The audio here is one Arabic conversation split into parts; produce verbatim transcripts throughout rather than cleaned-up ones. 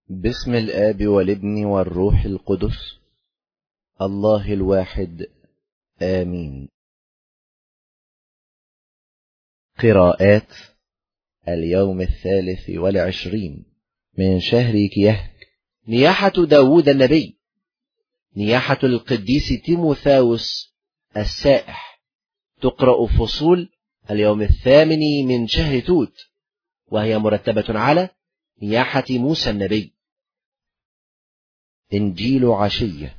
باسم الآب والابن والروح القدس الله الواحد آمين. قراءات اليوم الثالث والعشرين من شهر كيهك. نياحة داود النبي. نياحة القديس تيموثاوس السائح. تقرأ فصول اليوم الثامن من شهر توت، وهي مرتبة على نياحة موسى النبي. إنجيل عشية.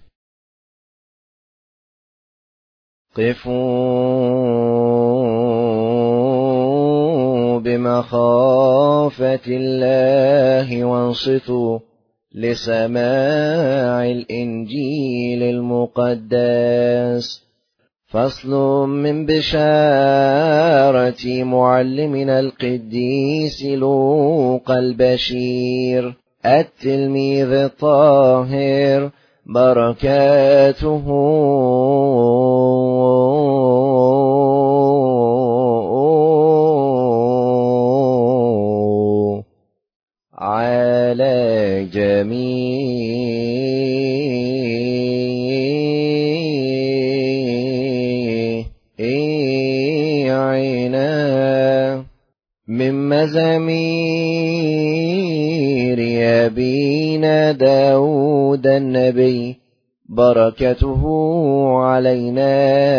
قفوا بمخافة الله وانصتوا لسماع الإنجيل المقدس. فصل من بشارة معلمنا القديس لوقا البشير التلميذ الطاهر، بركاته على جميعنا. من مزامير أبينا داود النبي، بركته علينا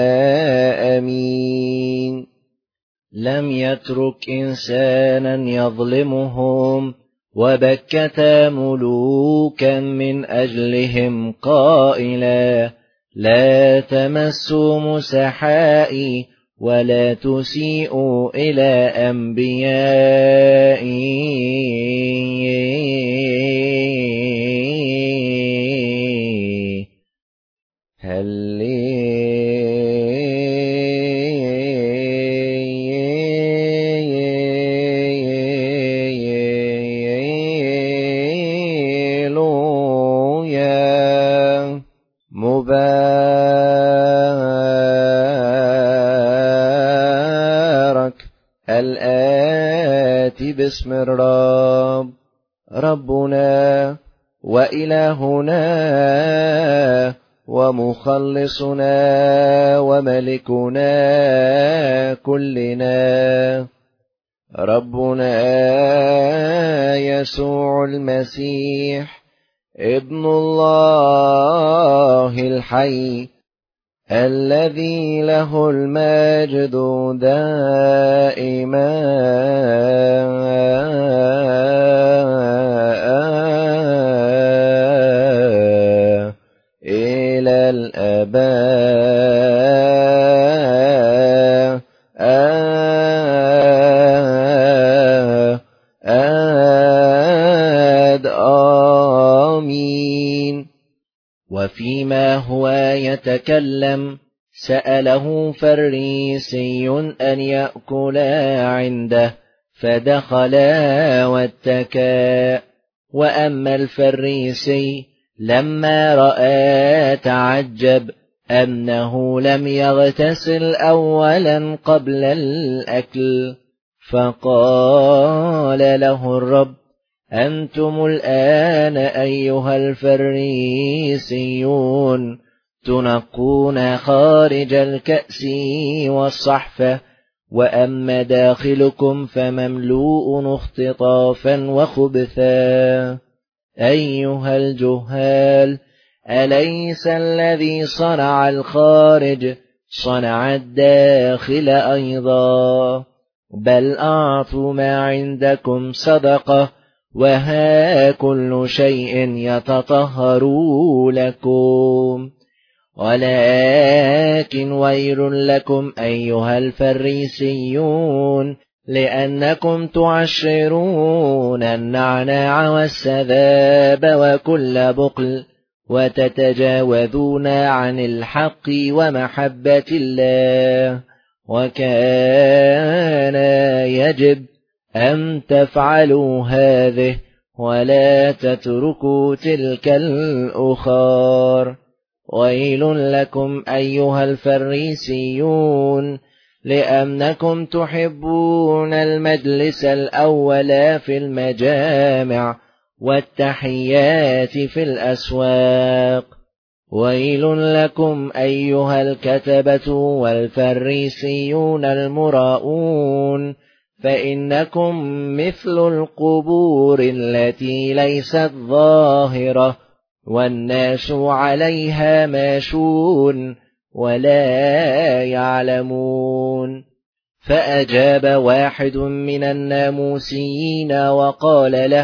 آمين. لم يترك إنسانا يظلمهم، وبكت ملوكا من أجلهم قائلا: لا تمسوا مسحائي ولا تسيئوا إلى أنبيائي. هللويا. مبارك الآتي باسم الرب، ربنا وإلهنا ومخلصنا وملكنا كلنا، ربنا يسوع المسيح ابن الله الحي، الذي له المجد دائما إلى الآباء. آمين. وفيما هو يتكلم سأله فريسي أن يأكلا عنده، فدخلا واتكا. وأما الفريسي لما رأى تعجب أنه لم يغتسل أولا قبل الأكل، فقال له الرب: أنتم الآن أيها الفريسيون تنقون خارج الكأس والصحفة، وأما داخلكم فمملوء اختطافا وخبثا. أيها الجهال، أليس الذي صنع الخارج صنع الداخل أيضا؟ بل أعطوا ما عندكم صدقة، وها كل شيء يتطهر لكم. ولكن ويل لكم أيها الفريسيون، لأنكم تعشرون النعناع والسذاب وكل بقل، وتتجاوزون عن الحق ومحبة الله، وكان يجب أن تفعلوا هذه ولا تتركوا تلك الأخر. ويل لكم أيها الفريسيون، لأنكم تحبون المجلس الأول في المجامع والتحيات في الأسواق. ويل لكم أيها الكتبة والفريسيون المراؤون، فإنكم مثل القبور التي ليست ظاهرة والناس عليها ماشون ولا يعلمون. فأجاب واحد من الناموسيين وقال له: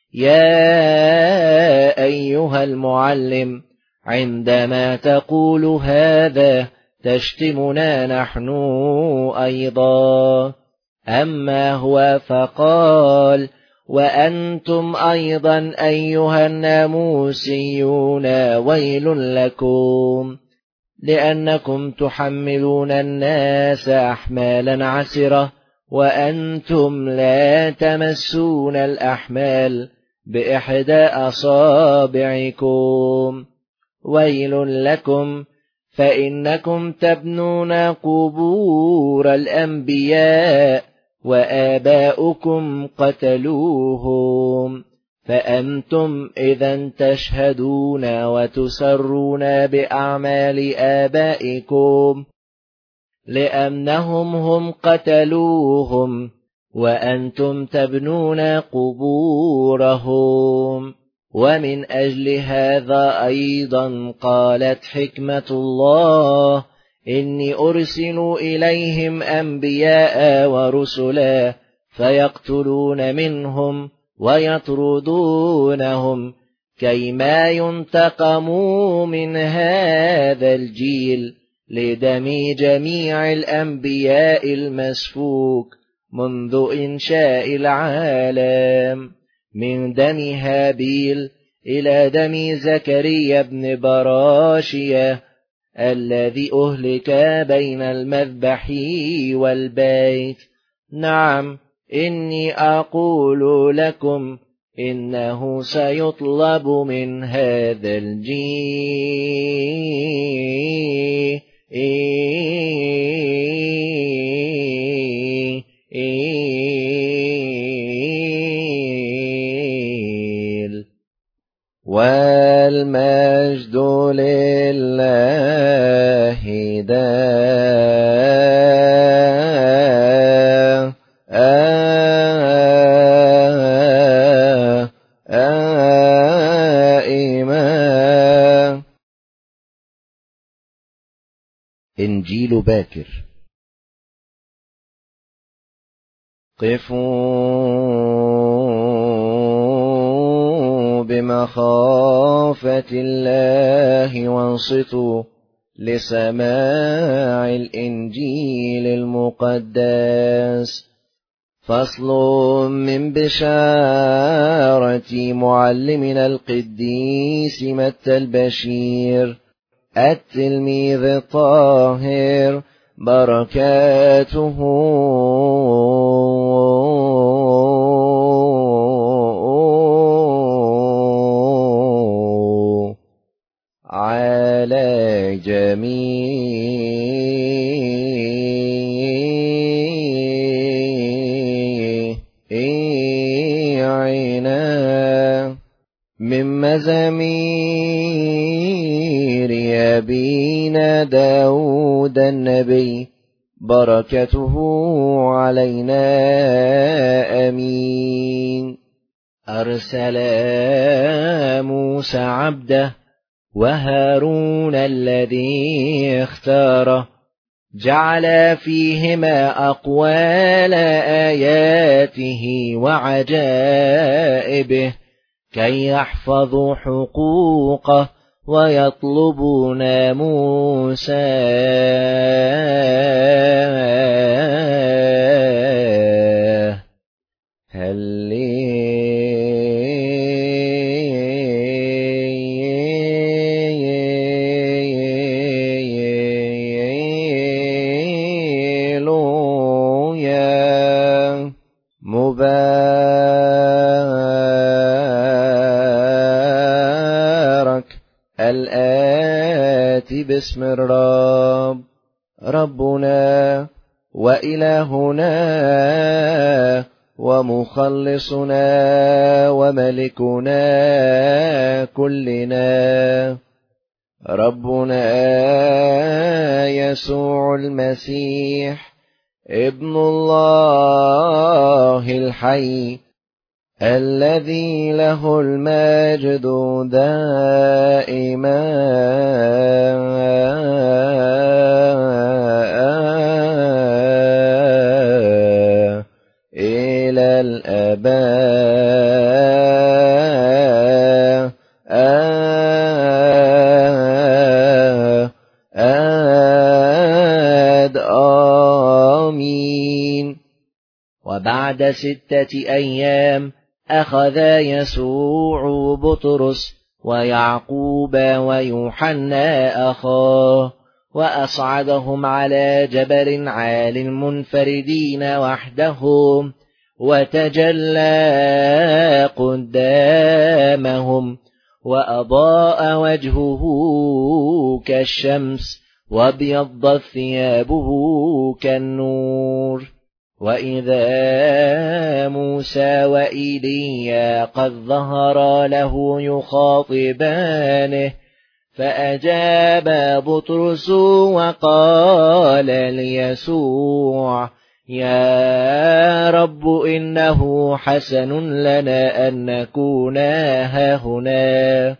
يا أيها المعلم، عندما تقول هذا تشتمنا نحن أيضا. أما هو فقال: وأنتم أيضا أيها الناموسيون ويل لكم، لأنكم تحملون الناس أحمالا عسرة وأنتم لا تمسون الأحمال بإحدى أصابعكم. ويل لكم، فإنكم تبنون قبور الأنبياء وآباؤكم قتلوهم، فأنتم إذا تشهدون وتسرون بأعمال آبائكم، لأنهم هم قتلوهم وأنتم تبنون قبورهم. ومن أجل هذا أيضا قالت حكمة الله: إني أرسل إليهم أنبياء ورسلا فيقتلون منهم ويطردونهم، كيما ينتقموا من هذا الجيل لدم جميع الأنبياء المسفوك منذ إنشاء العالم، من دم هابيل إلى دم زكريا بن براشية الذي أهلك بين المذبح والبيت. نعم، إني أقول لكم إنه سيطلب من هذا الجيل والمجد لله دائما. إنجيل باكر. قفوا بمخافة الله وانصتوا لسماع الإنجيل المقدس. فصل من بشارة معلمنا القديس متى البشير التلميذ الطاهر، بركاته على جميعنا. من مزامير أبينا داود النبي، بركته علينا آمين. أرسل موسى عبده وهارون الذي اختاره، جعل فيهما أقوال آياته وعجائبه، كي يحفظوا حقوقه ويطلبوا ناموسه. هللويا. مبارك الآتي باسم الرب، ربنا وإلهنا ومخلصنا ومخلصنا وملكنا كلنا ربنا يسوع المسيح ابن الله الحي الذي له المجد دائما إلى الآباء آمين. وبعد ستة أيام أخذ يسوع بطرس ويعقوب ويوحنا أخاه وأصعدهم على جبل عال منفردين وحدهم، وتجلى قدامهم وأضاء وجهه كالشمس وابيضت ثيابه كالنور. وإذا موسى وإيليا قد ظهرا له يخاطبانه، فأجاب بطرس وقال ليسوع: يا رب، إنه حسن لنا أن نكون هاهنا.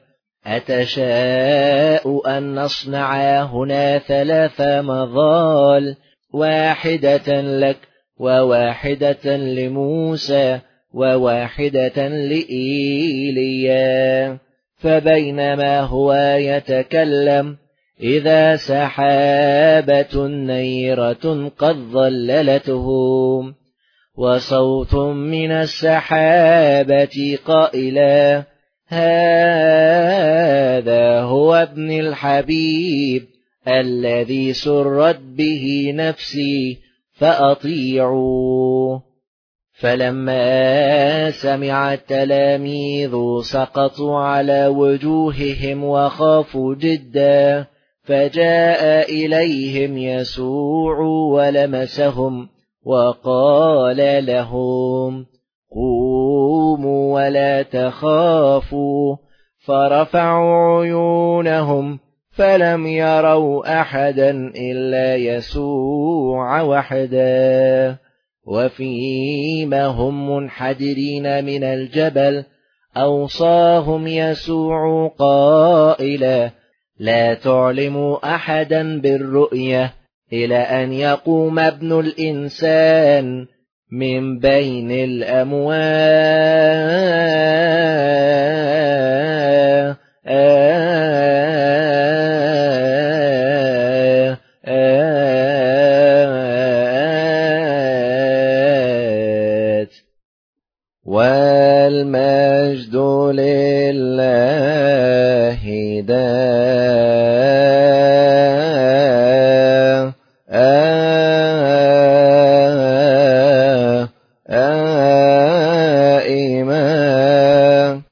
أتشاء أن نصنع هنا ثلاث مظال، واحدة لك وواحدة لموسى وواحدة لإيليا؟ فبينما هو يتكلم إذا سحابة نيرة قد ظللتهم، وصوت من السحابة قائلا: هذا هو ابن الحبيب الذي سرت به نفسي فأطيعوه. فلما سمع التلاميذ سقطوا على وجوههم وخافوا جدا، فجاء إليهم يسوع ولمسهم وقال لهم: قوموا ولا تخافوا. فرفعوا عيونهم فلم يروا أحدا إلا يسوع وحده. وفيما هم منحدرين من الجبل أوصاهم يسوع قائلا: لا تعلموا أحدا بالرؤية إلى أن يقوم ابن الإنسان من بين الأموات. والمجد لله دائما.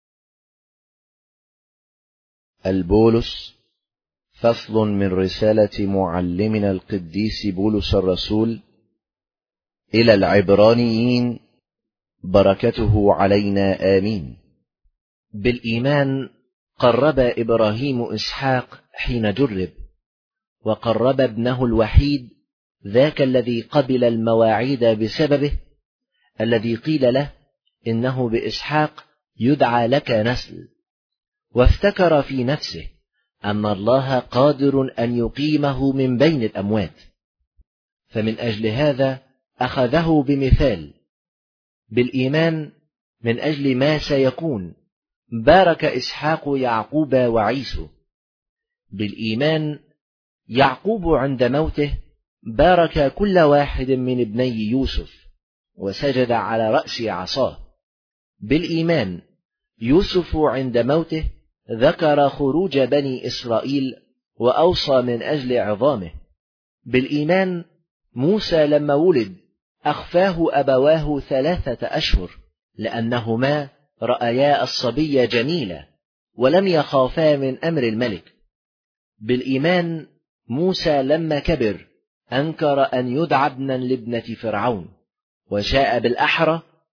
البولس، فصل من رسالة معلمنا القديس بولس الرسول إلى العبرانيين، بركته علينا آمين. بالإيمان قرب إبراهيم إسحاق حين جرب، وقرب ابنه الوحيد، ذاك الذي قبل المواعيد بسببه، الذي قيل له: إنه بإسحاق يدعى لك نسل. وافتكر في نفسه أن الله قادر أن يقيمه من بين الأموات، فمن أجل هذا أخذه بمثال. بالإيمان من أجل ما سيكون بارك إسحاق يعقوب وعيسو. بالإيمان يعقوب عند موته بارك كل واحد من ابني يوسف وسجد على رأس عصاه. بالإيمان يوسف عند موته ذكر خروج بني إسرائيل وأوصى من أجل عظامه. بالإيمان موسى لما ولد أخفاه أبواه ثلاثة أشهر، لأنهما رأيا الصبي جميلا ولم يخافا من أمر الملك. بالإيمان موسى لما كبر أنكر أن يدعى ابنا لابنة فرعون، وشاء بالأحرى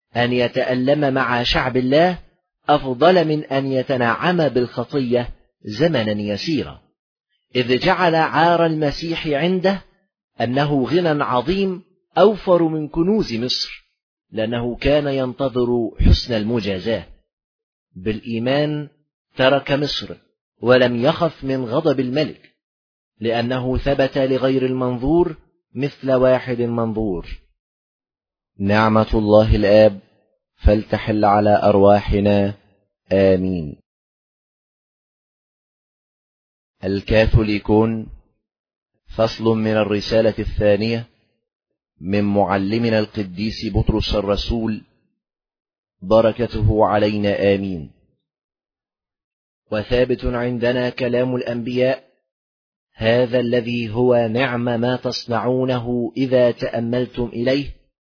أن يتألم مع شعب الله أفضل من أن يتنعم بالخطية زمنا يسيرا، إذ جعل عار المسيح عنده أنه غنى عظيم أوفر من كنوز مصر، لأنه كان ينتظر حسن المجازاة. بالإيمان ترك مصر ولم يخف من غضب الملك، لأنه ثبت لغير المنظور مثل واحد منظور. نعمة الله الآب فلتحل على أرواحنا آمين. الكاثوليكون، فصل من الرسالة الثانية من معلمنا القديس بطرس الرسول، بركته علينا آمين. وثابت عندنا كلام الأنبياء، هذا الذي هو نعم ما تصنعونه إذا تأملتم إليه،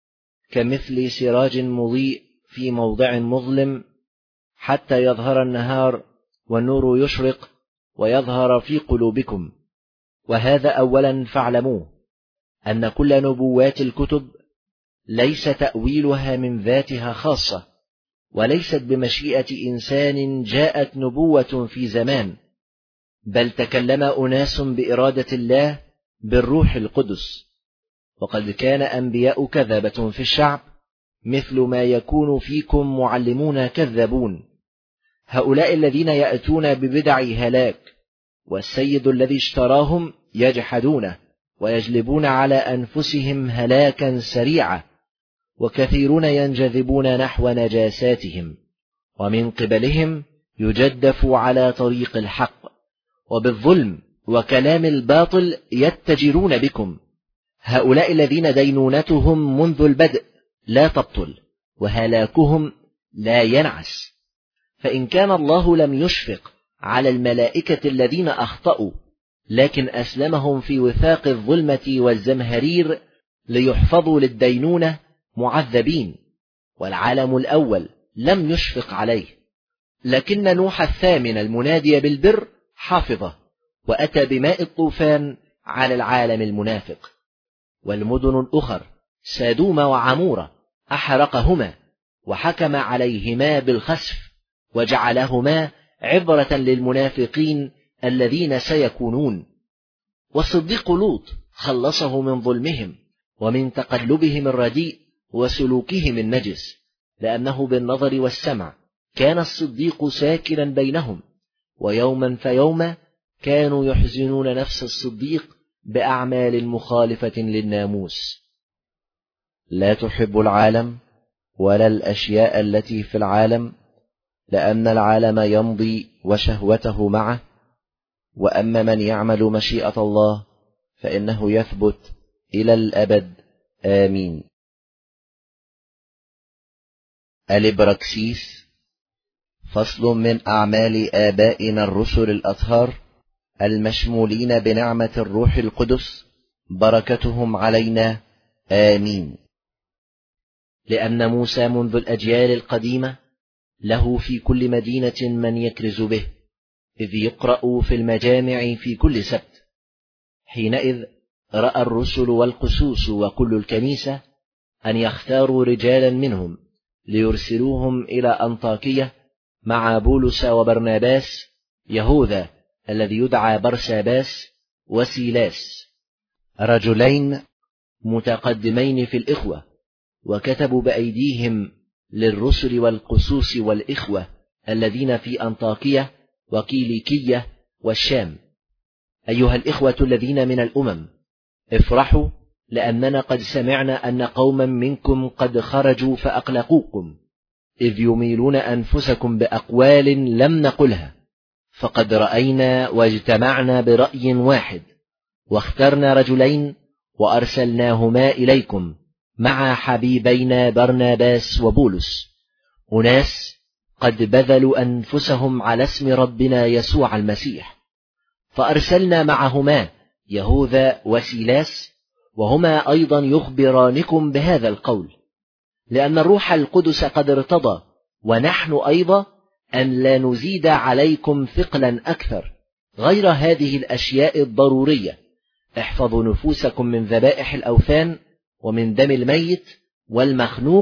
كمثل سراج مضيء في موضع مظلم، حتى يظهر النهار والنور يشرق ويظهر في قلوبكم. وهذا أولا فاعلموه، أن كل نبوات الكتب ليس تأويلها من ذاتها خاصة، وليست بمشيئة إنسان جاءت نبوة في زمان، بل تكلم أناس بإرادة الله بالروح القدس. وقد كان أنبياء كذبة في الشعب، مثل ما يكون فيكم معلمون كذابون، هؤلاء الذين يأتون ببدع هلاك، والسيد الذي اشتراهم يجحدونه ويجلبون على أنفسهم هلاكا سريعا، وكثيرون ينجذبون نحو نجاساتهم، ومن قبلهم يجدف على طريق الحق، وبالظلم وكلام الباطل يتجرون بكم. هؤلاء الذين دينونتهم منذ البدء لا تبطل، وهلاكهم لا ينعس. فإن كان الله لم يشفق على الملائكة الذين أخطأوا، لكن أسلمهم في وثاق الظلمة والزمهرير ليحفظوا للدينونة معذبين، والعالم الأول لم يشفق عليه، لكن نوح الثامن المنادي بالبر حافظه، وأتى بماء الطوفان على العالم المنافق. والمدن الأخر سادوم وعمورة أحرقهما، وحكم عليهما بالخسف، وجعلهما عبرة للمنافقين الذين سيكونون. والصديق لوط خلصه من ظلمهم ومن تقلبهم الرديء وسلوكهم النجس، لأنه بالنظر والسمع كان الصديق ساكنا بينهم، ويوما فيوما كانوا يحزنون نفس الصديق بأعمال مخالفة للناموس. لا تحب العالم ولا الأشياء التي في العالم، لأن العالم يمضي وشهوته معه، وأما من يعمل مشيئة الله فإنه يثبت إلى الأبد آمين. الإبراكسيس، فصل من أعمال آبائنا الرسل الأطهار المشمولين بنعمة الروح القدس، بركتهم علينا آمين. لأن موسى منذ الأجيال القديمة له في كل مدينة من يكرز به، إذ يقرأ في المجامع في كل سبت. حينئذ رأى الرسل والقسوس وكل الكنيسة أن يختاروا رجالا منهم ليرسلوهم إلى أنطاكية مع بولس وبرناباس، يهوذا الذي يدعى برساباس، وسيلاس، رجلين متقدمين في الإخوة، وكتبوا بأيديهم للرسل والقسوس والإخوة الذين في أنطاكية وكيليكية والشام: أيها الإخوة الذين من الأمم، افرحوا، لأننا قد سمعنا أن قوما منكم قد خرجوا فأقلقوكم، إذ يميلون أنفسكم بأقوال لم نقلها. فقد رأينا واجتمعنا برأي واحد، واخترنا رجلين وأرسلناهما إليكم مع حبيبينا برناباس وبولس، أناس قد بذلوا أنفسهم على اسم ربنا يسوع المسيح. فأرسلنا معهما يهوذا وسيلاس، وهما أيضا يخبرانكم بهذا القول، لأن الروح القدس قد ارتضى، ونحن أيضا، أن لا نزيد عليكم ثقلا أكثر غير هذه الأشياء الضرورية: احفظوا نفوسكم من ذبائح الأوثان، ومن دم الميت والمخنوق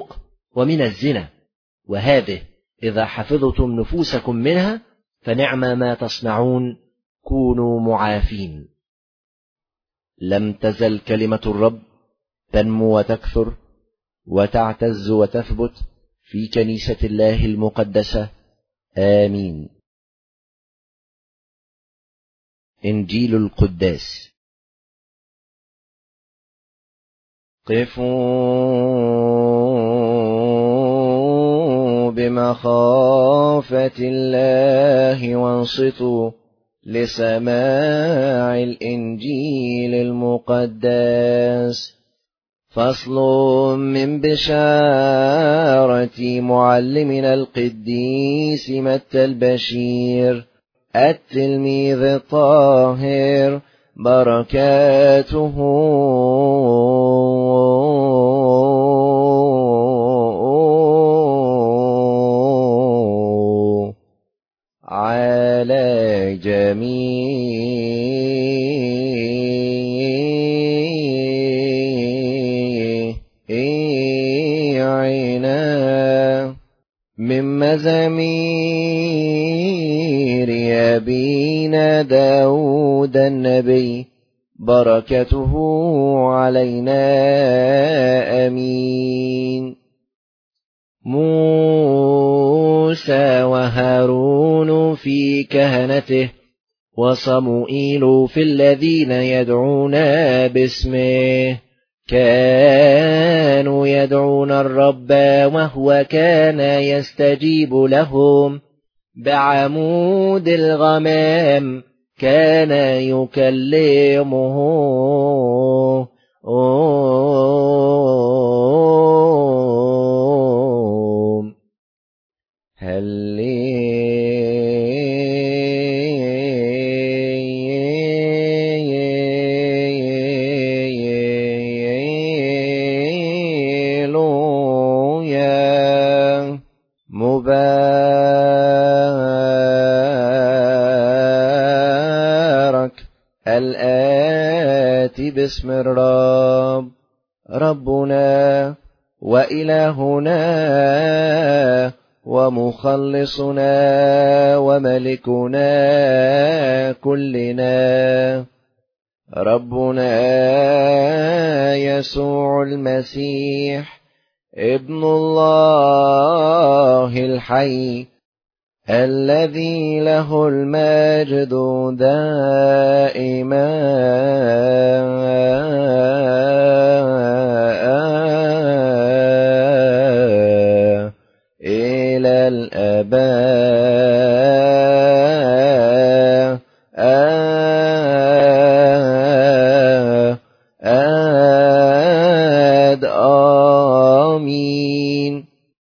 ومن الزنا، وهذه إذا حفظتم نفوسكم منها فنعم ما تصنعون، كونوا معافين. لم تزل كلمة الرب تنمو وتكثر وتعتز وتثبت في كنيسة الله المقدسة. آمين. إنجيل القداس. قفوا بمخافة الله وانصتوا لسماع الإنجيل المقدس. فصل من بشارة معلمنا القديس متى البشير التلميذ الطاهر، بركاته على جميعنا. من مزامير أبينا داود النبي، بركته علينا. آمين. موسى وهارون في كهنته، وصموئيل في الذين يدعون باسمه، كانوا يدعون الرب وهو كان يستجيب لهم. بعمود الغمام كان يكلمه. هللويا. مبارك الآتي باسم الرب، ربنا وإلهنا ومخلصنا وملكنا كلنا، ربنا يسوع المسيح ابن الله الحي، الذي له المجد دائما إلى الآباء. آمين.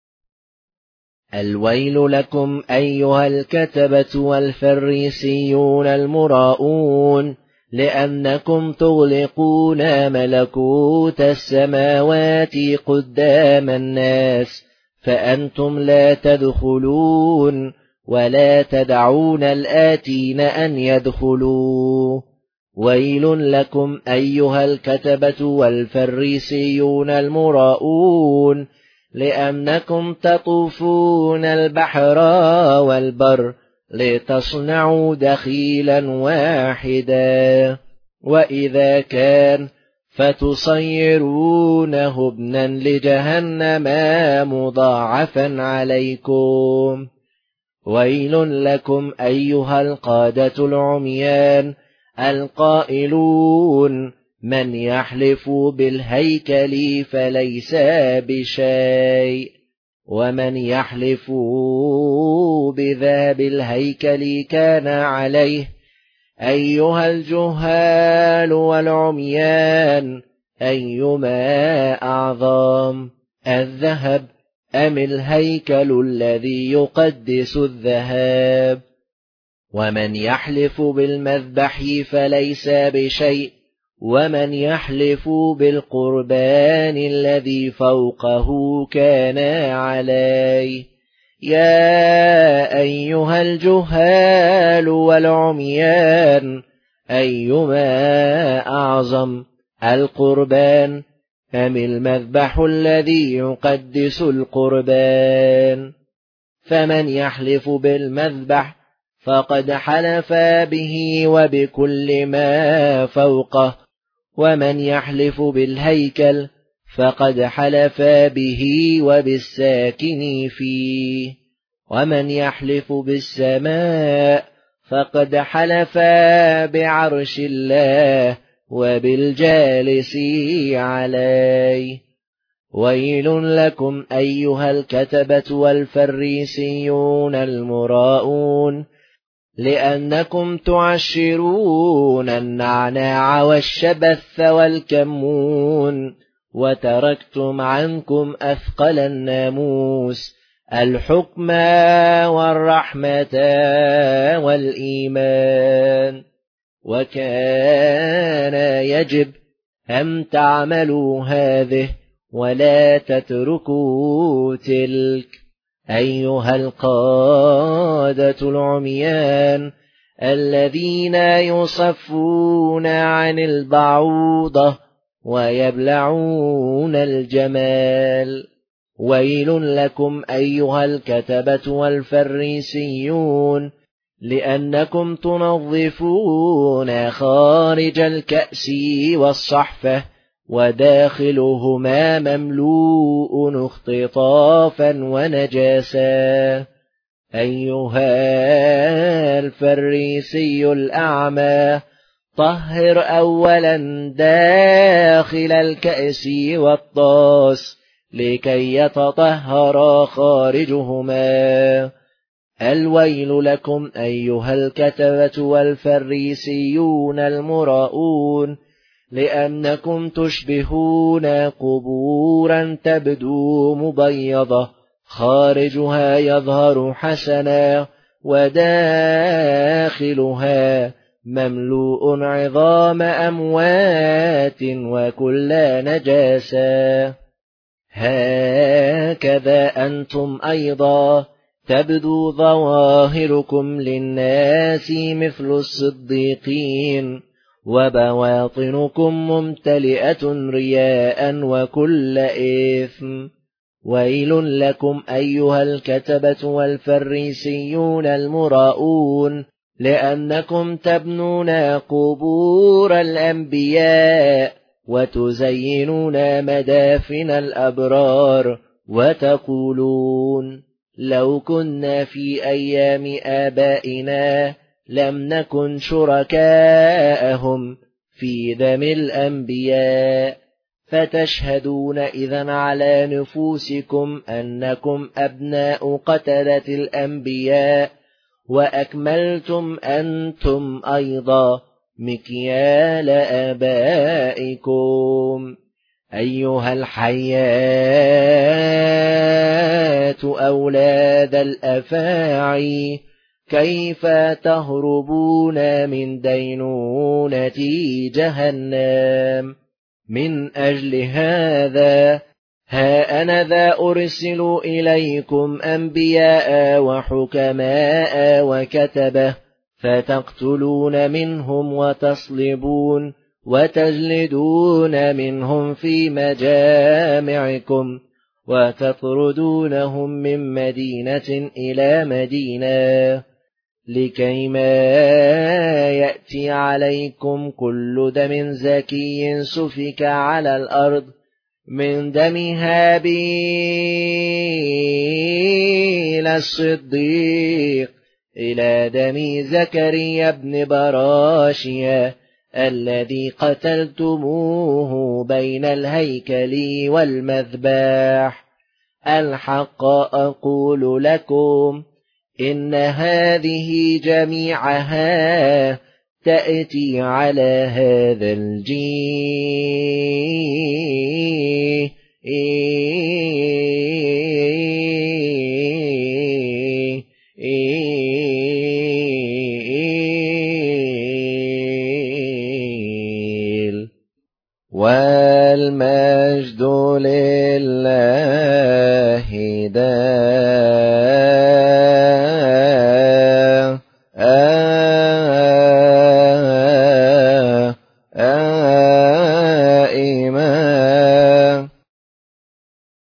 الويل لكم أيها الكتبة والفريسيون المراؤون، لأنكم تغلقون ملكوت السماوات قدام الناس، فأنتم لا تدخلون ولا تدعون الآتين أن يدخلوا. ويل لكم أيها الكتبة والفريسيون المراؤون، لأنكم تطوفون البحر والبر لتصنعوا دخيلا واحدا، وإذا كان فتصيرونه ابنا لجهنم مضاعفا عليكم. ويل لكم أيها القادة العميان القائلون، من يحلف بالهيكل فليس بشيء، ومن يحلف بذهب الهيكل كان عليه. أيها الجهال والعميان، أيما أعظم، الذهب أم الهيكل الذي يقدس الذهب؟ ومن يحلف بالمذبح فليس بشيء، ومن يحلف بالقربان الذي فوقه كان عليه. يا أيها الجهال والعميان، أيما أعظم، القربان أم المذبح الذي يقدس القربان؟ فمن يحلف بالمذبح فقد حلف به وبكل ما فوقه، ومن يحلف بالهيكل فقد حلف به وبالساكن فيه، ومن يحلف بالسماء فقد حلف بعرش الله وبالجالس عليه. ويل لكم أيها الكتبة والفريسيون المراؤون، لأنكم تعشرون النعناع والشبث والكمون، وتركتم عنكم أثقل الناموس، الحكم والرحمة والإيمان. وكان يجب أن تعملوا هذه ولا تتركوا تلك. أيها القادة العميان الذين يصفون عن البعوضة ويبلعون الجمال، ويل لكم أيها الكتبة والفريسيون، لأنكم تنظفون خارج الكأس والصحفة وداخلهما مملوء اختطافا ونجاسا. أيها الفريسي الأعمى، طهر أولا داخل الكأس والطاس لكي يتطهر خارجهما. الويل لكم أيها الكتبة والفريسيون المراؤون، لأنكم تشبهون قبورا تبدو مبيضة، خارجها يظهر حسنا وداخلها مملوء عظام أموات وكل نجاسة. هكذا أنتم أيضا تبدو ظواهركم للناس مثل الصديقين، وبواطنكم ممتلئة رياء وكل إثم. ويل لكم أيها الكتبة والفريسيون المراؤون، لأنكم تبنون قبور الأنبياء وتزينون مدافن الأبرار، وتقولون لو كنا في أيام آبائنا لم نكن شركاءهم في دم الأنبياء، فتشهدون إذن على نفوسكم أنكم أبناء قتلة الأنبياء، وأكملتم أنتم أيضا مكيال آبائكم. أيها الحيات أولاد الأفاعي، كيف تهربون من دينونة جهنم؟ من أجل هذا ها أنا ذا أرسل إليكم أنبياء وحكماء وكتبة، فتقتلون منهم وتصلبون وتجلدون منهم في مجامعكم، وتطردونهم من مدينة إلى مدينة، لكيما يأتي عليكم كل دم زكي سفك على الأرض، من دم هابيل الصديق إلى دم زكريا بن براشيا الذي قتلتموه بين الهيكل والمذبح. الحق أقول لكم إن هذه جميعها تأتي على هذا الجيل